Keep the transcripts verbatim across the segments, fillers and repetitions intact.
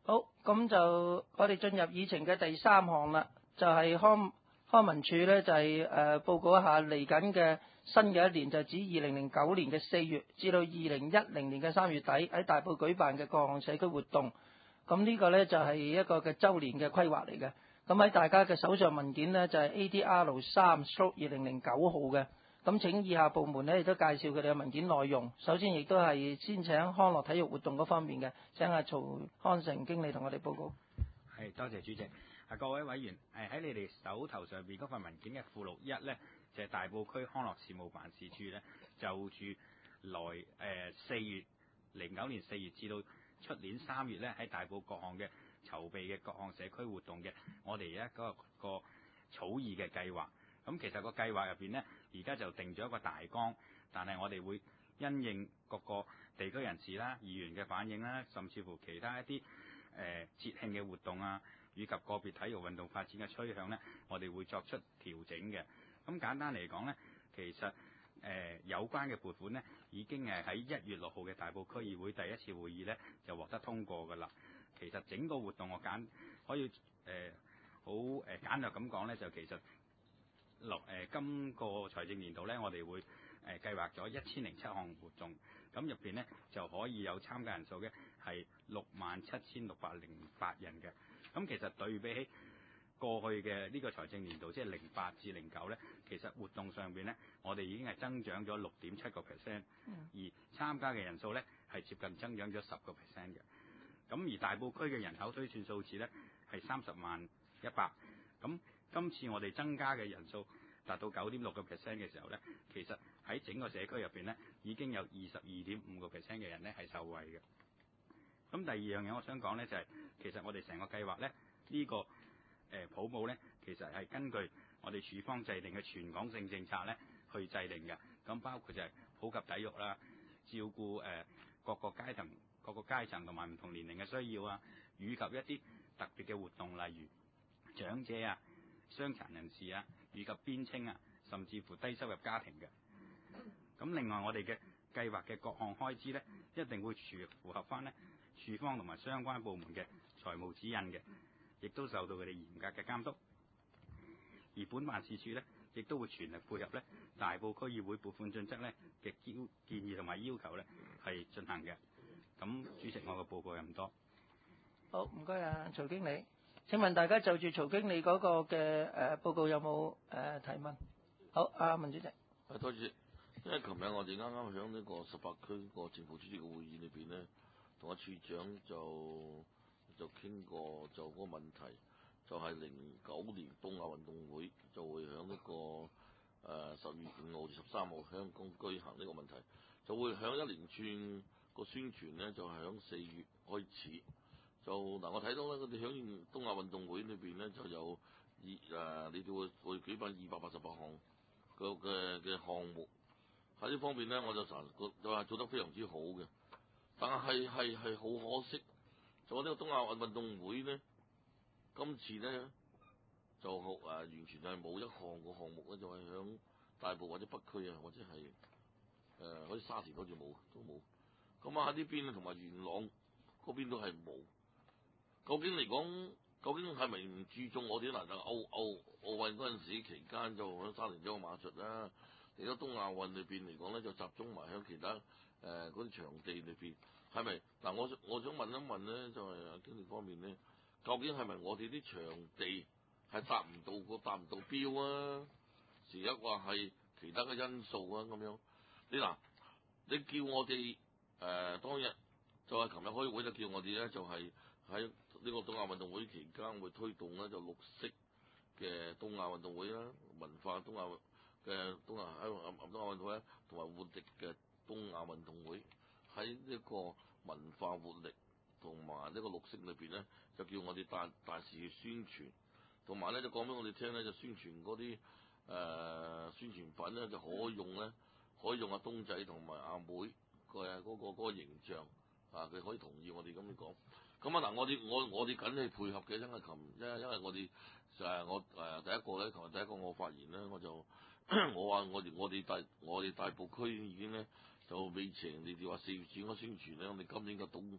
好，咁就我哋進入議程嘅第三項啦，就係、是、康康文署咧就係、是、誒、呃、報告一下嚟緊嘅新嘅一年，就指二零零九年嘅四月至到二零一零年嘅三月底喺大埔舉辦嘅各項社區活動。咁呢個咧就係、是、一個嘅週年嘅規劃嚟嘅。咁喺大家嘅手上文件呢，就係、是、A D R 三 二零零九號嘅。咁請以下部門呢亦都介紹佢哋嘅文件內容。首先亦都係先請康樂體育活動嗰方面嘅，請阿曹康成經理同我哋報告。 係，多謝主席。啊，各位委員，誒喺你哋手頭上邊嗰份文件嘅附錄一呢，就係、是、大埔區康樂事務辦事處呢，就住來誒四、呃、月零九年四月至到出年三月呢，喺大埔各項嘅籌備嘅各項社區活動嘅，我哋而家嗰個草擬嘅計劃。咁其實個計劃入邊呢，而家就定咗一個大綱，但係我哋會因應各個地區人士啦、議員嘅反應啦，甚至乎其他一啲誒、呃、節慶嘅活動啊，以及個別體育運動發展嘅趨向呢，我哋會作出調整嘅。咁簡單嚟講呢，其實誒、呃、有關嘅撥款呢，已經係喺一月六號嘅大埔區議會第一次會議呢，就獲得通過㗎啦。其實整個活動我簡可以誒好誒簡略咁講呢，就其實落誒、呃、今個財政年度呢，我哋會誒、呃、計劃咗一千零七項活動，咁入邊呢，就可以有參加人數嘅係六萬七千六百零八人嘅。咁其實對比起過去嘅呢個財政年度，即係零八至零九呢，其實活動上邊呢，我哋已經係增長咗六點七個 percent， 而參加嘅人數呢，係接近增長咗十個 percent 嘅。咁而大埔區嘅人口推算數字呢，係三十萬一百。咁今次我哋增加嘅人數達到九點六個 percent 嘅時候呢，其實喺整個社區入邊呢，已經有二十二點五個 percent 嘅人呢係受惠嘅。咁第二樣嘢我想講呢，就係、是、其實我哋成個計劃呢，呢、這個誒普務呢，其實係根據我哋署方制定嘅全港性政策呢去制定嘅。咁包括就係普及體育啦，照顧誒、呃、各個階層、各個階層同埋唔同年齡嘅需要啊，以及一啲特別嘅活動，例如長者啊、傷殘人士啊，以及邊青啊，甚至乎低收入家庭嘅。咁另外我哋嘅計劃嘅各項開支呢，一定會符符合翻呢處方同埋相關部門嘅財務指引嘅，亦都受到佢哋嚴格嘅監督。而本辦事處呢，亦都會全力配合呢大埔區議會撥款準則呢嘅建議同埋要求呢係進行嘅。咁主席，我嘅報告有咁多。 好，唔該啊，曹經理。請問大家就住曹經理嗰個嘅誒、呃、報告有冇誒、呃、提問？好，阿、啊、文主席。 係多謝，因為琴日我哋啱啱響呢個十八區個政府主席嘅會議裏邊呢，同阿處長就就傾過就嗰個問題，就係零九年東亞運動會就會響呢、這個誒十月五號至十三號香港舉行呢個問題，就會響一連串個宣傳呢，就係響四月開始。就嗱，我睇到咧，佢哋響東亞運動會裏邊咧，就有二誒，你哋會會舉辦二百八十八項嘅嘅嘅項目。喺呢方面咧，我就成日覺就係做得非常之好嘅。但係係係好可惜，做呢個東亞運動會咧，今次咧就誒、呃、完全係冇一項個項目咧，就係響大埔或者北區啊，或者係誒嗰啲沙田好似冇都冇。咁啊喺呢邊咧，同埋元朗嗰邊都係冇。究竟嚟講，究竟係咪唔注重我哋嗱？就奧奧奧運嗰陣時期間就喺沙田洲個馬術啦，嚟到東亞運裏邊嚟講咧，就集中埋喺其他誒嗰啲場地裏邊，係咪嗱？我我想問一問咧，就係、是、經理方面咧，究竟係咪我哋啲場地係達唔到個達唔到標啊？時一話係其他嘅因素啊咁樣？你嗱，你叫我哋誒、呃、當日就係琴日開會就叫我哋咧，就係、是。喺呢個東亞運動會期間會推動咧，就綠色嘅東亞運動會啦，文化東亞嘅東亞喺東亞運動會，同埋活力嘅東亞運動會，喺呢個文化活力同埋呢個綠色裏邊咧，就叫我哋大大肆去宣傳，同埋咧就講俾我哋聽咧，就宣傳嗰啲誒宣傳品咧就可以用咧，可以用阿東仔同埋阿妹嘅嗰、嗰個嗰、嗰個形象啊，佢可以同意我哋咁樣講。咁啊嗱，我哋我我哋緊係配合嘅，因為琴因因為我哋誒我誒第一個咧，同埋第一個我發言咧，我就我話我哋我哋大我哋大埔區已經咧就未呈你哋話四月展開宣傳咧，我哋今年嘅東嗰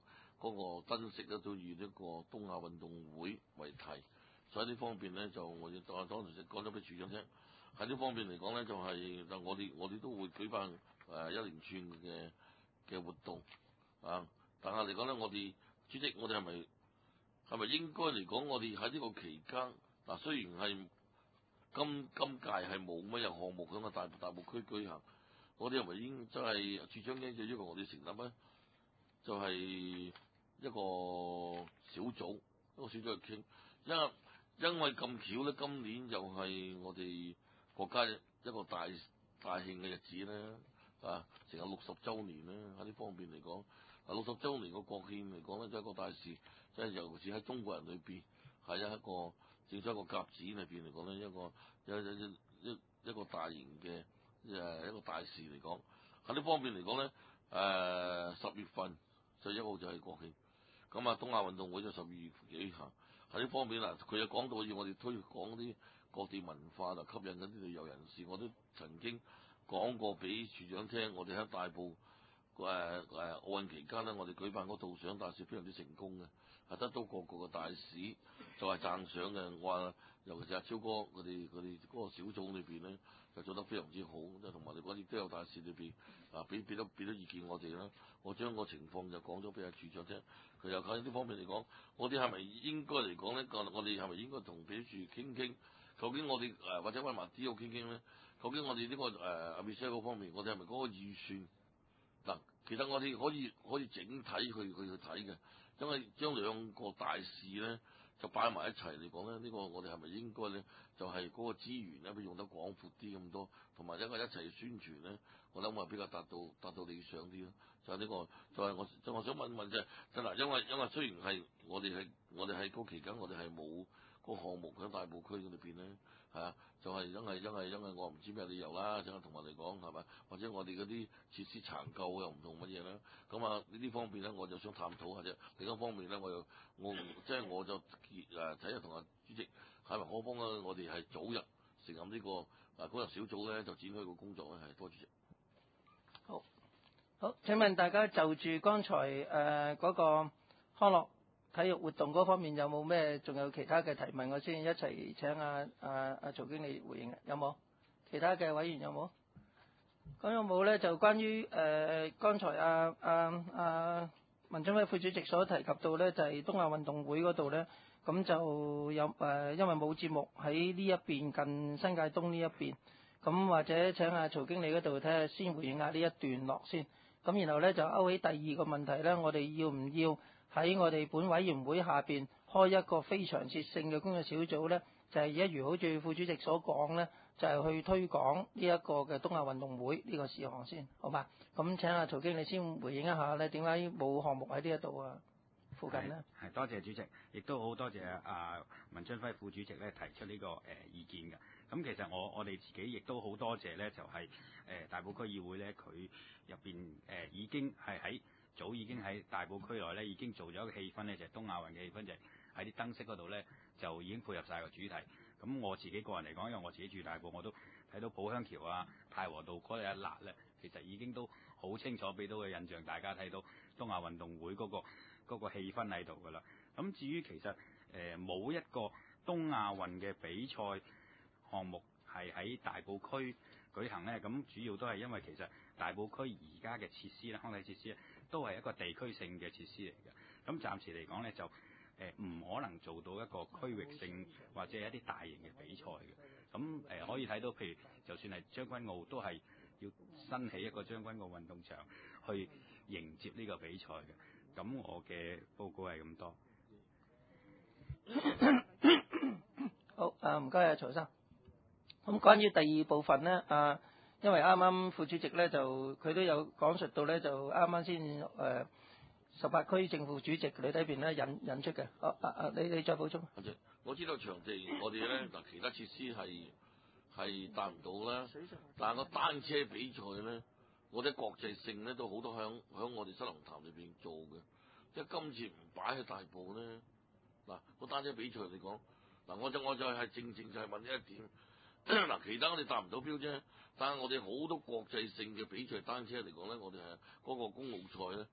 嗰個燈飾咧都以呢個東亞運動會為題，所以呢方面咧就我哋當當時講咗俾處長聽。喺呢方面嚟講咧，就係就我哋我哋都會舉辦誒一連串嘅嘅活動啊。但係嚟講咧，我哋主席，我哋係咪係咪應該嚟講，我哋喺呢個期間嗱，雖然係今今屆係冇乜嘢項目喺個大大埔區舉行，我哋係咪應即係處長咧就要求我哋成立咧，就係、是、一個小組，一個小組去傾，因為因為咁巧咧，今年又係我哋國家一個大大慶嘅日子咧，啊，成日六十週年咧，喺呢方面嚟講，啊六十週年個國慶嚟講咧，真係一個大事，即係尤其是喺中國人裏邊係一個正所謂一個甲子裏邊嚟講咧，一個一一一一一個大型嘅誒一個大事嚟講，喺呢方面嚟講咧，誒十月份十一號就係國慶，咁啊東亞運動會就十二月幾行。喺呢方面嗱，佢又講到要我哋推廣啲各地文化啦，吸引緊啲旅遊人士。我都曾經講過俾處長聽，我哋喺大埔誒誒奧運期間咧，我哋舉辦嗰個導賞大使非常之成功嘅，係得到各個嘅大使就係讚賞嘅。我話尤其是阿超哥佢哋佢哋嗰個小組裏邊咧，就做得非常之好，即係同埋你講亦都有大使裏邊啊，俾俾咗俾咗意見我哋啦。我將個情況就講咗俾阿處長聽，佢又喺呢方面嚟講，我哋係咪應該嚟講咧？我我哋係咪應該同秘書傾傾？究竟我哋誒、呃、或者揾埋 D O 傾傾咧？究竟我哋呢、這個誒阿 Michelle 嗰方面，我哋係咪嗰個預算嗱？其實我哋可以可以整體去去去睇嘅，因為將兩個大事咧就擺埋一齊嚟講咧，呢、這個我哋係咪應該咧就係、是、嗰個資源咧，會用得廣闊啲咁多，同埋一個一齊宣傳咧，我諗係比較達到達到理想啲咯。就係、是、呢、這個，就係、是、我就我想問問啫，真嗱，因為因為雖然係我哋係我哋喺嗰期間，我哋係冇個項目喺大埔區嗰裏邊咧，係啊，就係、是、因為因為因為我唔知咩理由啦，即係同我哋講係咪？或者我哋嗰啲設施殘舊又唔同乜嘢啦，咁啊呢啲方面咧，我就想探討下啫。另一方面咧，我又我即係我就誒睇下同阿主席係咪可幫啊？我哋係早日成立呢、這個啊嗰日小組咧，就展開個工作咧，係多主席。 好。好，請問大家就住剛才誒嗰、呃那個康樂體育活動嗰方面有冇咩？仲有其他嘅提問？我先一齊請阿阿阿曹經理回應。有冇？其他嘅委員有冇？咁有冇咧？就關於誒、呃、剛才阿阿阿文俊輝副主席所提及到咧，就係、是、東亞運動會嗰度咧，咁就有誒、呃，因為冇節目喺呢一邊近新界東呢一邊，咁或者請阿曹經理嗰度睇下先回應下呢一段落先。咁然後咧就勾起第二個問題咧，我哋要唔要喺我哋本委員會下邊開一個非常設性嘅工作小組咧？就係、是、一如好似副主席所講咧，就係、是、去推廣呢一個嘅東亞運動會呢個事項先，好嘛？咁請阿曹經理先回應一下咧，點解冇項目喺呢一度啊？附近呢？ 係多謝主席，亦都好多謝阿文俊輝副主席咧提出呢、這個誒、呃、意見嘅。咁其實我我哋自己亦都好多謝咧，就係、是、誒、呃、大埔區議會咧，佢入邊誒已經係喺早已經喺大埔區內咧已經做咗一個氣氛咧，就係、是、東亞運嘅氣氛，就係喺啲燈飾嗰度咧就已經配合晒個主題。咁我自己個人嚟講，因為我自己住大埔，我都睇到寶香橋啊、太和道嗰一笪咧，其實已經都好清楚俾到嘅印象，大家睇到東亞運動會嗰、那個嗰、那個氣氛喺度㗎啦。咁至於其實誒冇、呃、一個東亞運嘅比賽項目係喺大埔區舉行咧，咁主要都係因為其實大埔區而家嘅設施咧，康體設施咧，都係一個地區性嘅設施嚟嘅。咁暫時嚟講咧，就誒唔、呃、可能做到一個區域性或者係一啲大型嘅比賽嘅。咁誒、呃、可以睇到，譬如就算係將軍澳都係要新起一個將軍澳運動場去迎接呢個比賽嘅。咁我嘅報告係咁多。 好，啊唔該啊曹生。咁關於第二部分咧，啊，因為啱啱副主席咧就佢都有講述到咧，就啱啱先誒十八區正副主席你睇邊咧引引出嘅。啊啊啊，你你再補充。 我知道場地我哋咧嗱其他設施係係達唔到啦，但係個單車比賽咧，我哋國際性咧都好多響響我哋新龍潭裏邊做嘅，即係今次唔擺喺大埔咧，嗱個單車比賽嚟講，嗱我就我就係正正就係問呢一點。嗱，其他我哋達唔到標啫，但係我哋好多國際性嘅比賽單車嚟講咧，我哋係嗰個公路賽咧，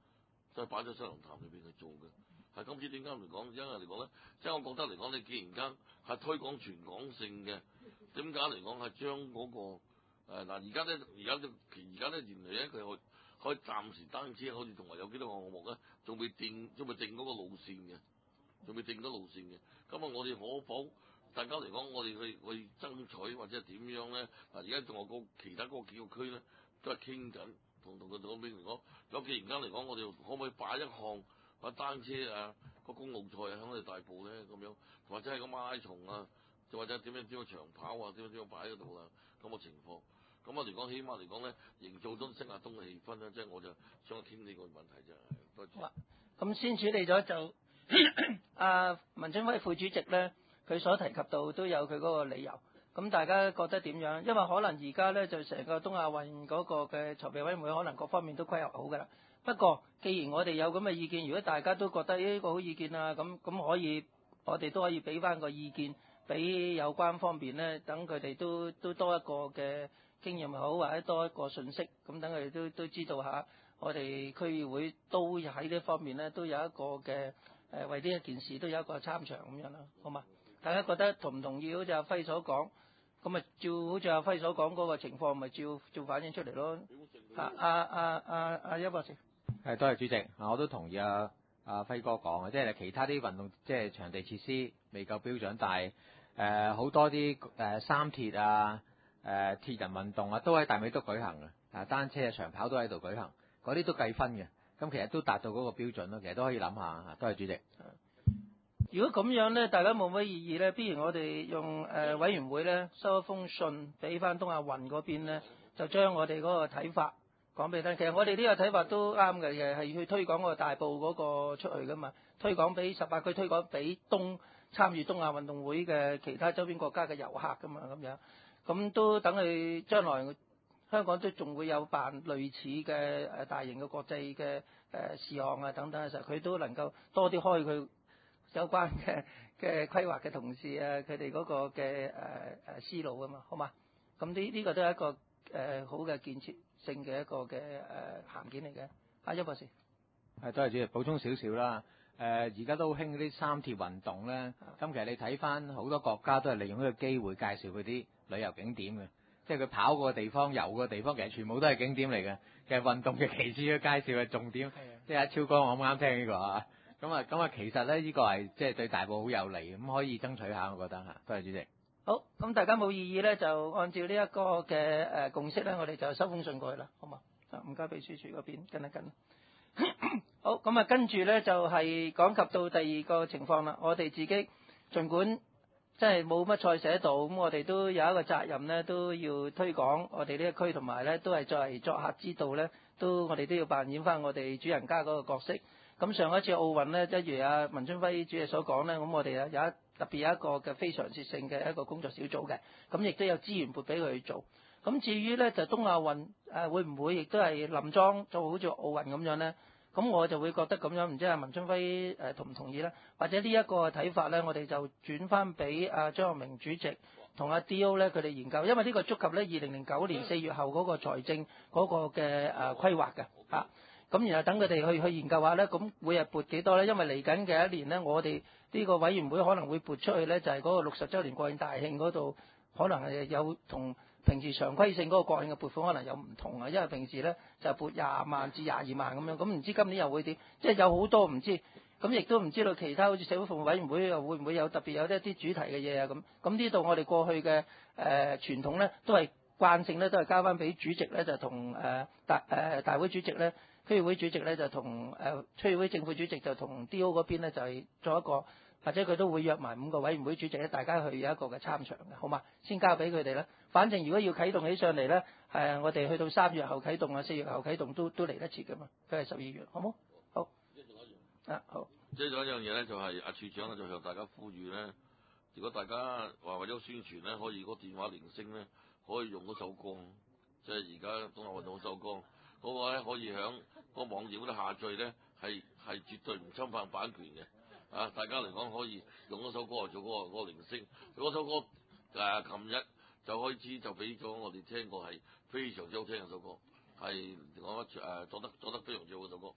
都係擺咗新龍潭裏邊去做嘅。係今次點解嚟講？因為嚟講咧，即係我覺得嚟講，你既然間係推廣全港性嘅，點解嚟講係將嗰個誒嗱？而家咧，而家而家咧，原來咧佢可可以暫時單車好似同埋有幾多個項目咧，仲未定，仲未定嗰個路線嘅，仲未定嗰路線嘅。咁啊，我哋可否大家嚟講，我哋去去爭取或者係點樣咧？嗱，而家仲有個其他嗰幾個區咧，都係傾緊，同同佢嗰邊嚟講，咁既然間嚟講，我哋可唔可以擺一項啊單車啊個公路賽喺我哋大埔咧咁樣，或者係個馬拉松啊，就或者點樣點樣長跑啊，點樣點樣擺喺度啊咁嘅情況。咁我嚟講，起碼嚟講咧，營造咗新亞東嘅氣氛咧，即係我就想傾呢個問題啫。多謝。 咁先處理咗就阿文春輝副主席咧，佢所提及到都有佢嗰個理由。咁大家覺得點樣？因為可能而家咧就成個東亞運嗰個嘅籌備委員會，可能各方面都規劃好㗎啦。不過，既然我哋有咁嘅意見，如果大家都覺得呢個好意見啊，咁咁可以，我哋都可以俾翻個意見俾有關方面咧，等佢哋都都多一個嘅經驗好，或者多一個信息，咁等佢哋都都知道下，我哋區議會都喺呢方面咧都有一個嘅誒，為呢一件事都有一個參詳咁樣啦，好嘛？大家覺得同唔同意？好似阿輝所講，咁咪照好似阿輝所講嗰個情況，咪照照反映出嚟咯。啊啊啊啊啊！邱博士， 係多謝主席，我都同意阿阿輝哥講嘅，即係其他啲運動即係場地設施未夠標準，但係誒好多啲誒、呃、三鐵啊、誒、呃、鐵人運動啊，都喺大美督舉行嘅，啊單車啊長跑都喺度舉行，嗰啲都計分嘅，咁其實都達到嗰個標準咯，其實都可以諗下。多謝主席。 如果咁樣咧，大家冇乜異議咧，不如我哋用誒、呃、委員會咧收一封信俾翻東亞運嗰邊咧，就將我哋嗰個睇法講俾你聽。其實我哋呢個睇法都啱嘅，嘅係去推廣個大埔嗰個出去噶嘛，推廣俾十八區，推廣俾東參與東亞運動會嘅其他周邊國家嘅遊客噶嘛，咁樣咁都等佢將來香港都仲會有辦類似嘅誒大型嘅國際嘅誒事項啊等等嘅時候，佢都能夠多啲開佢有關嘅嘅規劃嘅同事啊，佢哋嗰個嘅誒誒思路啊嘛，好嘛？咁呢呢個都係一個誒、呃、好嘅建設性嘅一個嘅誒函件嚟嘅。阿邱博士， 係多謝主席，補充少少啦。誒而家都好興嗰啲三鐵運動咧，咁其實你睇翻好多國家都係利用呢個機會介紹佢啲旅遊景點嘅，即係佢跑過嘅地方、遊過嘅地方，其實全部都係景點嚟嘅。其實運動嘅其次嘅介紹嘅重點，即係阿超哥我啱啱聽呢個啊。咁啊，咁啊，其實咧，呢個係即係對大埔好有利，咁可以爭取下，我覺得嚇。多謝主席。 好，咁大家冇異議咧，就按照呢一個嘅誒共識咧，我哋就收封信過去啦，好嘛？啊，唔該秘書處嗰邊跟一跟。好，咁啊，跟住咧就係講及到第二個情況啦。我哋自己儘管即係冇乜賽寫到，咁我哋都有一個責任咧，都要推廣我哋呢一區，同埋咧都係作為作客之道咧，都我哋都要扮演翻我哋主人家嗰個角色。咁上一次奧運咧，一如阿文春輝主席所講咧，咁我哋有一特別有一個嘅非常設性嘅一個工作小組嘅，咁亦都有資源撥俾佢去做。咁至於咧就東亞運誒會唔會亦都係林莊做好似奧運咁樣咧？咁我就會覺得咁樣，唔知阿文春輝誒同唔同意咧？或者呢一個睇法咧，我哋就轉翻俾阿張學明主席同阿 D O 咧佢哋研究，因為呢個觸及咧二零零九年四月後嗰個財政嗰個嘅誒規劃嘅嚇。咁然後等佢哋去去研究下咧，咁每日撥幾多咧？因為嚟緊嘅一年咧，我哋呢個委員會可能會撥出去咧，就係嗰個六十週年國慶大慶嗰度，可能係有同平時常規性嗰個國慶嘅撥款可能有唔同啊。因為平時咧就撥廿萬至廿二萬咁樣，咁唔知今年又會點？即係有好多唔知，咁亦都唔知道其他好似社會服務委員會又會唔會有特別有一啲主題嘅嘢啊咁。咁呢度我哋過去嘅誒、呃、傳統咧，都係慣性咧，都係交翻俾主席咧，就同誒、呃、大誒、呃、大會主席咧。區議會主席咧就同誒區議會正副主席就同 D O 嗰邊咧就係做一個，或者佢都會約埋五個委員會主席咧，大家去有一個嘅參詳嘅，好嘛？先交俾佢哋啦。反正如果要啟動起上嚟咧，誒我哋去到三月後啟動啊，四月後啟動都都嚟得切噶嘛。佢係十二月，好冇？好。啊好。 即係仲有一樣嘢咧，就係阿處長咧就向大家呼籲咧，如果大家話為咗宣傳咧，可以嗰電話鈴聲咧可以用嗰首歌，即係而家東亞運動嗰首歌。嗰個咧可以喺個網頁嗰度下載咧，係係絕對唔侵犯版權嘅。啊，大家嚟講可以用嗰首歌嚟做嗰、嗰個嗰、嗰個鈴聲。嗰首歌誒，琴、呃、日就開始就俾咗我哋聽過，係非常之好聽嘅首歌，係講得誒作得作得非常之好嗰首歌。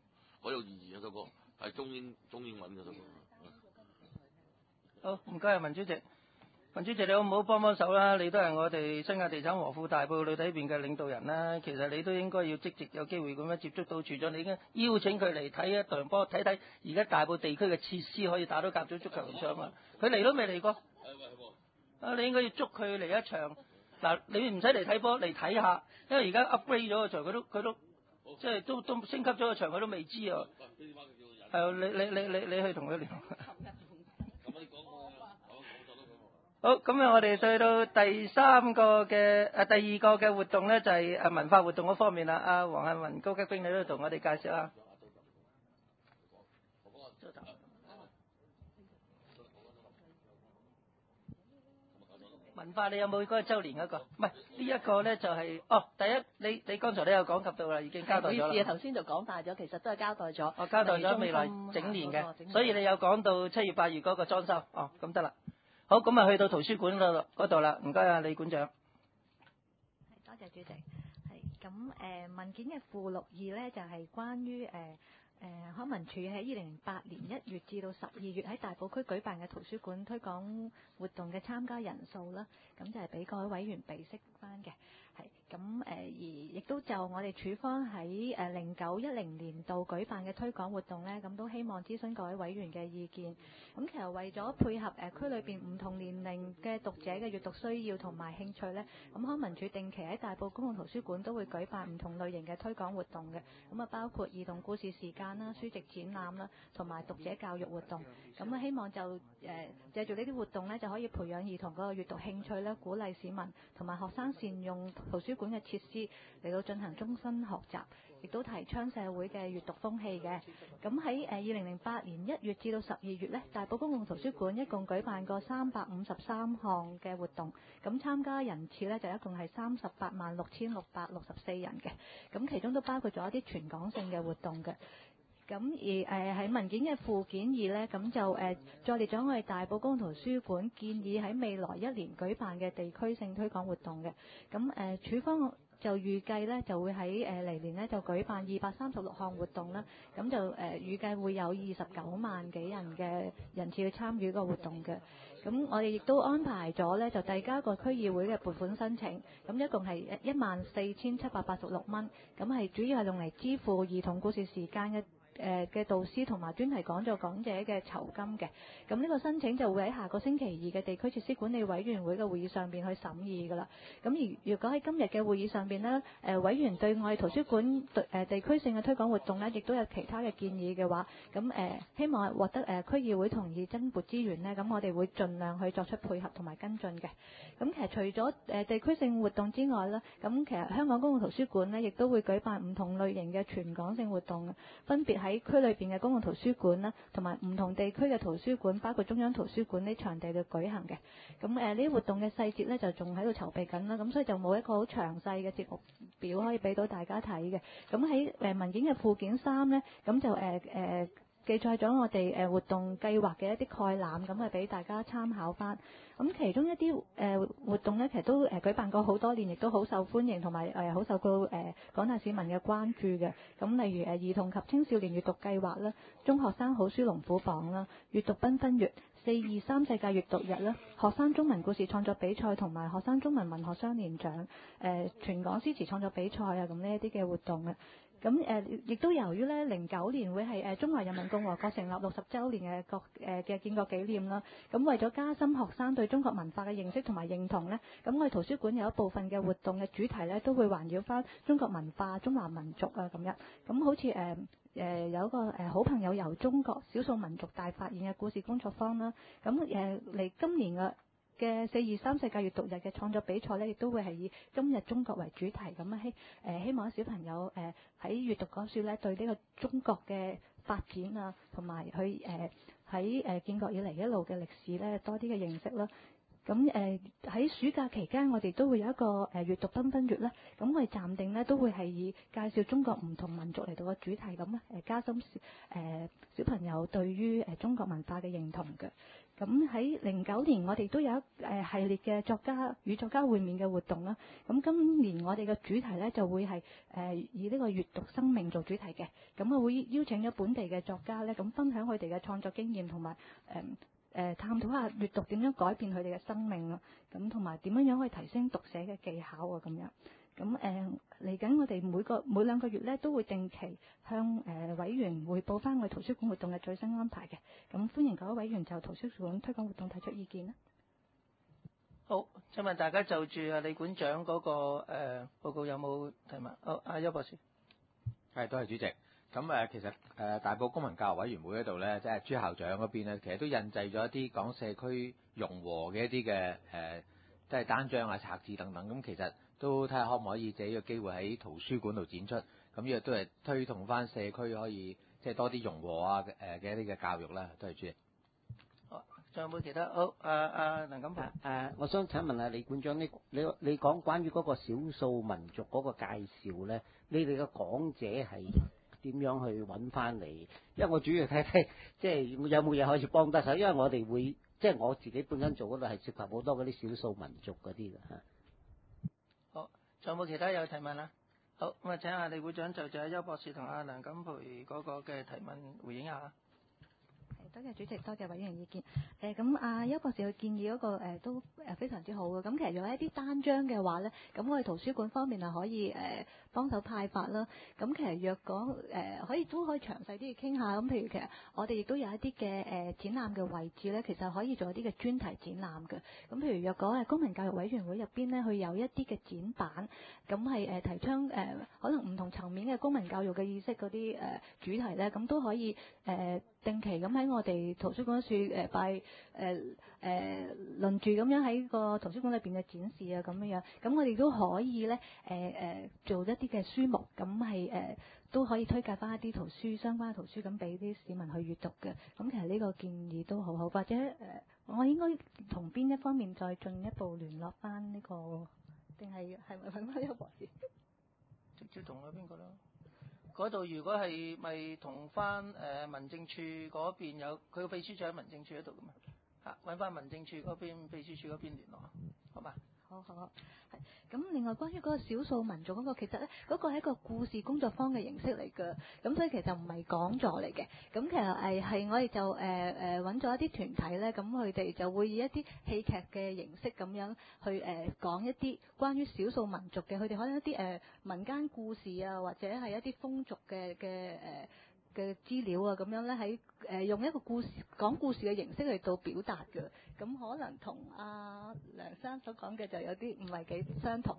好有意義啊！首歌係中英中英文嘅首歌。 好，唔該啊，文主席。文主席，你好唔好幫幫手啦？你都係我哋新亞地產和富大埔旅體邊嘅領導人啦。其實你都應該要積極有機會咁樣接觸到處長，你應該邀請佢嚟睇一場波，睇睇而家大埔地區嘅設施可以打到甲組足球聯賽啊嘛。佢嚟都未嚟過。啊，你應該要捉佢嚟一場。嗱，你唔使嚟睇波，嚟睇下，因為而家 upgrade 咗個場，佢都佢都即係都都升級咗個場，佢都未知啊。係啊，你你你你你去同佢聯絡。好，咁啊，我哋去到第三個嘅誒第二個嘅活動咧，就係誒文化活動嗰方面啦。阿黃漢文高級經理都同我哋介紹下。文化你有冇嗰個週年嗰個？唔係呢一個咧就係哦，第一你你剛才都有講及到啦，已經交代咗啦。 唔好意思啊，頭先就講大咗，其實都係交代咗。 我交代咗未來整年嘅，所以你有講到七月八月嗰個裝修，哦，咁得啦。好，咁啊去到圖書館嗰嗰度啦，唔該啊李館長。 係，多謝主席。係咁誒文件嘅附錄二咧，就係、是、關於誒誒康文署喺二零零八年一月至到十二月喺大埔區舉辦嘅圖書館推廣活動嘅參加人數啦，咁就係俾各位委員備悉翻嘅。係咁誒，而亦都就我哋署方喺誒零九一零年度舉辦嘅推廣活動咧，咁都希望諮詢各位委員嘅意見。咁其實為咗配合誒區裏邊唔同年齡嘅讀者嘅閱讀需要同埋興趣咧，咁康文署定期喺大埔公共圖書館都會舉辦唔同類型嘅推廣活動嘅。咁啊包括兒童故事時間啦、書籍展覽啦，同埋讀者教育活動。咁啊希望就誒借住呢啲活動咧，就可以培養兒童嗰個閱讀興趣啦，鼓勵市民同埋學生善用圖書館嘅設施嚟到進行終身學習，亦都提倡社會嘅閱讀風氣嘅。咁喺誒二零零八年一月至到十二月咧，大埔公共圖書館一共舉辦過三百五十三項嘅活動，咁參加人次咧就一共係三十八萬六千六百六十四人嘅，咁其中都包括咗一啲全港性嘅活動嘅。咁而誒喺文件嘅附件二咧，咁就誒再列咗我哋大埔公共圖書館建議喺未來一年舉辦嘅地區性推廣活動嘅。咁誒署方就預計咧就會喺誒嚟年咧就舉辦二百三十六項活動啦。咁就誒預計會有二十九萬幾人嘅人次去參與個活動嘅。咁我哋亦都安排咗咧就遞交個區議會嘅撥款申請，咁一共係一萬四千七百八十六蚊。咁係主要係用嚟支付兒童故事時間嘅。誒嘅導師同埋專題講座講者嘅酬金嘅，咁呢個申請就會喺下個星期二嘅地區設施管理委員會嘅會議上邊去審議㗎啦。咁而如果喺今日嘅會議上邊呢，誒委員對我哋圖書館誒地區性嘅推廣活動呢，亦都有其他嘅建議嘅話，咁誒希望獲得誒區議會同意增撥資源呢，咁我哋會盡量去作出配合同埋跟進嘅。咁其實除咗誒地區性活動之外呢，咁其實香港公共圖書館呢，亦都會舉辦唔同類型嘅全港性活動，分別喺區裏邊嘅公共圖書館啦，同埋唔同地區嘅圖書館，包括中央圖書館呢場地度舉行嘅。咁誒呢啲活動嘅細節呢，就仲喺度籌備緊啦，咁所以就冇一個好詳細嘅節目表可以俾到大家睇嘅。咁喺誒文件嘅附件三呢，咁就誒誒。呃呃記載咗我哋誒活動計劃嘅一啲概覽，咁啊俾大家參考翻。咁其中一啲誒活動咧，其實都誒舉辦過好多年，亦都好受歡迎，同埋誒好受到誒廣大市民嘅關注嘅。咁例如誒兒童及青少年閱讀計劃啦、中學生好書龍虎榜啦、閱讀繽紛月、四二三世界閱讀日啦、學生中文故事創作比賽同埋學生中文文學雙年獎、誒全港詩詞創作比賽啊，咁呢一啲嘅活動嘅。咁誒，亦都由於咧零九年會係誒中華人民共和國成立六十週年嘅國誒嘅建國紀念啦。咁為咗加深學生對中國文化嘅認識同埋認同咧，咁我哋圖書館有一部分嘅活動嘅主題咧，都會環繞翻中國文化、中華民族啊咁樣。咁好似誒誒有一個誒好朋友由中國少數民族大發現嘅故事工作坊啦。咁誒嚟今年嘅嘅四二三世界閱讀日嘅創作比賽咧，亦都會係以今日中國為主題，咁希誒希望小朋友誒喺閱讀嗰處咧，對呢個中國嘅發展啊，同埋佢誒喺誒建國以嚟一路嘅歷史咧，多啲嘅認識啦。 咁誒喺暑假期間，我哋都會有一個誒閱讀繽紛月咧。咁我哋暫定咧都會係以介紹中國唔同民族嚟到個主題咁咧，誒加深誒、呃、小朋友對於誒中國文化嘅認同嘅。咁喺零九年，我哋都有一誒系列嘅作家與作家會面嘅活動啦。咁今年我哋嘅主題咧就會係誒以呢個閱讀生命做主題嘅。咁我會邀請咗本地嘅作家咧，咁分享佢哋嘅創作經驗同埋誒。誒探討下閱讀點樣改變佢哋嘅生命啊，咁同埋點樣樣去提升讀寫嘅技巧啊，咁樣。咁誒嚟緊，我哋每個每兩個月咧都會定期向誒、呃、委員匯報翻我哋圖書館活動嘅最新安排嘅。咁歡迎各位委員就圖書館推廣活動提出意見啦。 好，請問大家就住啊李館長嗰、那個誒、呃、報告有冇提問？好，阿邱博士。 係，多謝主席。咁誒，其實誒大埔公民教育委員會嗰度咧，即係朱校長嗰邊咧，其實都印製咗一啲講社區融和嘅一啲嘅誒，即係單張啊、冊子等等。咁其實都睇下可唔可以借呢個機會喺圖書館度展出。咁呢個都係推動翻社區可以即係多啲融和啊誒嘅一啲嘅教育啦。多謝主席。 好，仲有冇其他？好，阿阿梁錦鵬。 誒，我想請問下李館長，你你你講關於嗰個少數民族嗰個介紹咧，你哋嘅講者係點樣去揾翻嚟？因為我主要睇睇，即係有冇嘢可以幫得手。因為我哋會，即係我自己本身做嗰度係涉及好多嗰啲少數民族嗰啲嘅嚇。 好，仲有冇其他有提問啊？好，咁啊請阿李會長就就阿邱博士同阿梁錦培嗰個嘅提問回應下。 多謝主席，多謝委員意見。誒咁阿邱博士佢建議嗰、那個、呃、都誒非常之好嘅。咁其實如果一啲單張嘅話咧，咁我哋圖書館方面係可以誒、呃、幫手派發啦。咁其實若果誒、呃、可以都可以詳細啲去傾下。咁譬如其實我哋亦都有一啲嘅誒展覽嘅位置咧，其實可以做一啲嘅專題展覽嘅。咁譬如若果係公民教育委員會入邊咧，佢有一啲嘅展板，咁係誒提倡誒、呃、可能唔同層面嘅公民教育嘅意識嗰啲誒主題咧，咁都可以誒、呃、定期咁喺我哋圖書館處誒擺誒誒輪住咁樣喺個圖書館裏邊嘅展示啊，咁樣樣，咁我哋都可以咧誒誒做一啲嘅書目，咁係誒都可以推介翻一啲圖書相關嘅圖書，咁俾啲市民去閱讀嘅。咁其實呢個建議都好好，或者誒、呃、我應該同邊一方面再進一步聯絡翻呢個，定係係咪揾翻呢個博士？ 直接同佢邊個咯？嗰度如果係咪同翻誒民政處嗰邊有佢個秘書長喺民政處嗰度噶嘛？嚇，揾翻民政處嗰邊秘書處嗰邊聯絡，好嘛？ 好好啊，係。咁另外關於嗰個少數民族嗰個，其實咧嗰個係一個故事工作坊嘅形式嚟㗎，咁所以其實唔係講座嚟嘅。咁其實係係我哋就誒誒揾咗一啲團體咧，咁佢哋就會以一啲戲劇嘅形式咁樣去誒、呃、講一啲關於少數民族嘅，佢哋可能一啲誒、呃、民間故事啊，或者係一啲風俗嘅嘅誒嘅資料啊，咁樣咧喺誒用一個故事講故事嘅形式嚟到表達嘅，咁可能同阿梁生所講嘅就有啲唔係幾相同。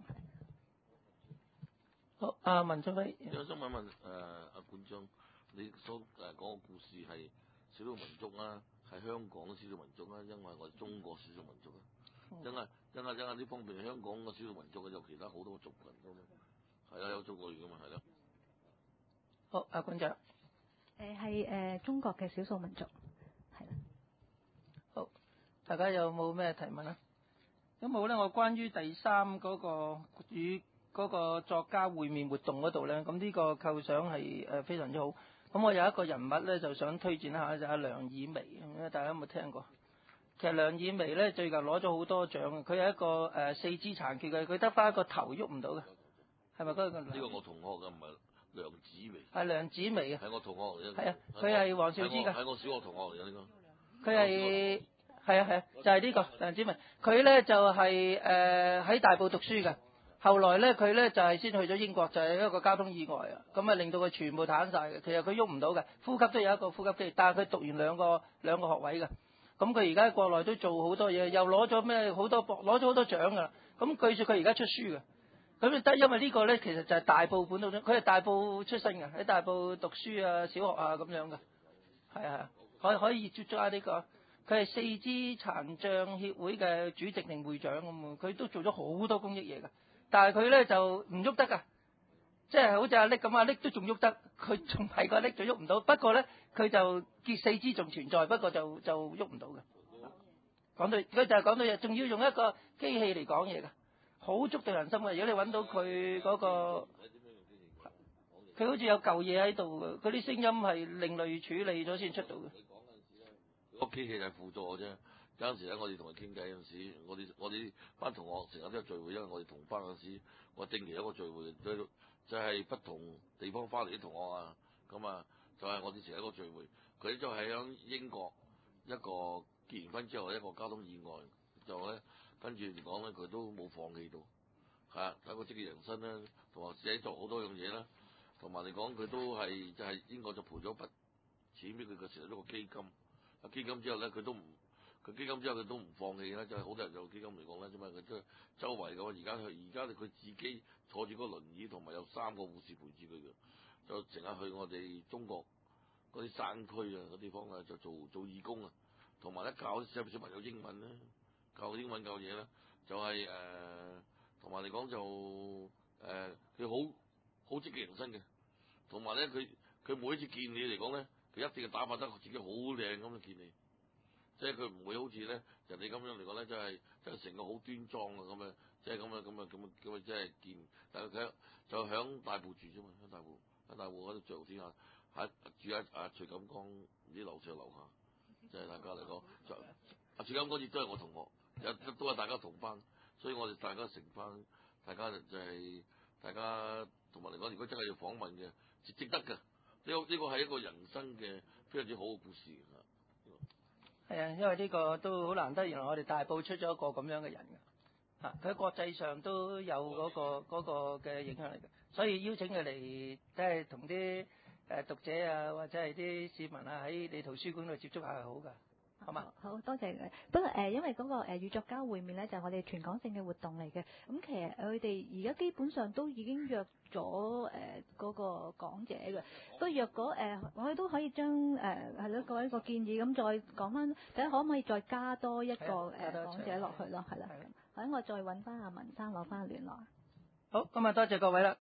好，阿文俊輝， 我想問問誒阿館長，你所誒講嘅故事係少數民族啊，係香港嘅少數民族啊，因為我哋中國少數民族啊，因為因為因為呢方面香港嘅少數民族有其他好多族群㗎嘛，係啊，有族類㗎嘛，係咯。 好，阿館長。 誒係誒中國嘅少數民族，係啦。 好，大家有冇咩提問啊？咁好咧，我關於第三嗰個與嗰個作家會面活動嗰度咧，咁呢個構想係誒非常之好。咁我有一個人物咧，就想推薦一下就阿梁以薇，咁大家有冇聽過？其實梁以薇咧最近攞咗好多獎，佢係一個誒、呃、四肢殘缺嘅，佢得翻一個頭喐唔到嘅，係咪嗰個？呢個我同學嘅唔係。梁子薇係梁子薇啊， 係我同學嚟嘅。 係啊，佢係黃少之㗎。 係我小學同學嚟嘅呢個。佢係係啊係啊，就係、是、呢、這個梁子薇。佢咧就係誒喺大埔讀書嘅，後來咧佢咧就係、是、先去咗英國，就係、是、一個交通意外啊，咁啊令到佢全部癱晒嘅。其實佢喐唔到嘅，呼吸都有一個呼吸機，但係佢讀完兩個兩個學位嘅。咁佢而家喺國內都做好多嘢，又攞咗咩好多攞咗好多獎㗎啦。咁據說佢而家出書嘅。咁得，因為呢個咧其實就係大埔本土，佢係大埔出身嘅，喺大埔讀書啊、小學啊咁樣嘅，係啊，可可以接觸下呢個，佢係四肢殘障協會嘅主席定會長咁，佢都做咗好多公益嘢㗎，但係佢咧就唔喐得㗎，即係好似阿力咁，阿力都仲喐得，佢仲係個力就喐唔到，不過咧佢就結四肢仲存在，不過就就喐唔到嘅。 講到佢就係講到嘢，仲要用一個機器嚟講嘢㗎，好觸動人心嘅。如果你揾到佢嗰、個，佢好似有嚿嘢喺度嘅，嗰啲聲音係另類處理咗先出到嘅。 個機器就係輔助啫。有陣時咧，我哋同佢傾偈嗰陣時，我哋我哋班同學成日都有聚會，因為我哋同班嗰陣時，我定期有一個聚會，就就係不同地方翻嚟啲同學啊，咁啊，就係我哋成日一個聚會。佢就係喺英國一個結完婚之後一個交通意外，就咧跟住嚟講咧，佢都冇放棄到，係啊，一個職業人生咧，同埋自己做好多樣嘢啦，同埋嚟講佢都係就係英國就賠咗筆錢俾佢嘅，成立咗個基金。啊基金之後咧，佢都唔。佢基金之後佢都唔放棄啦，就係、是、好多人有基金嚟講咧，啫嘛佢都周圍咁。而家佢而家佢自己坐住個輪椅，同埋有三個護士陪住佢嘅，就成日去我哋中國嗰啲山區啊嗰地方啊，就做做義工啊，同埋咧教啲小小朋友英文咧，教英文教嘢咧，就係誒同埋嚟講就誒佢好好積極人生嘅，同埋咧佢佢每一次見你嚟講咧，佢一定係打扮得自己好靚咁去見你。即係佢唔會好似咧人哋咁樣嚟講咧，即係即係成個好端莊啊咁樣，即係咁樣咁樣咁樣咁樣即係見。但係佢就響大埔住啫嘛，響大埔喺大埔嗰度着先下，喺住喺阿徐錦江唔知樓上樓下，即係大家嚟講，阿徐錦江亦都係我同學，有都係大家同班，所以我哋大家成班，大家就係、是、大家同埋嚟講，如果真係要訪問嘅，值值得㗎。呢、這個呢、這個係一個人生嘅非常之好嘅故事。 係啊，因為呢個都好難得，原來我哋大埔出咗一個咁樣嘅人㗎，嚇佢喺國際上都有嗰、嗰個嗰嘅、嗰個、影響力嘅，所以邀請佢嚟即係同啲誒讀者啊或者係啲市民啊喺你圖書館度接觸下係好㗎。好嘛？ 好多謝佢。不過誒、呃，因為嗰個誒語作家會面咧，就係、是、我哋全港性嘅活動嚟嘅。咁其實佢哋而家基本上都已經約咗誒嗰個講者嘅。不過若果誒、呃，我哋都可以將誒係咯各位個建議，咁再講翻睇下可唔可以再加多一個誒、呃、講者落去咯，係啦。咁我再揾翻阿文生攞翻聯絡。 好，咁啊多謝各位啦。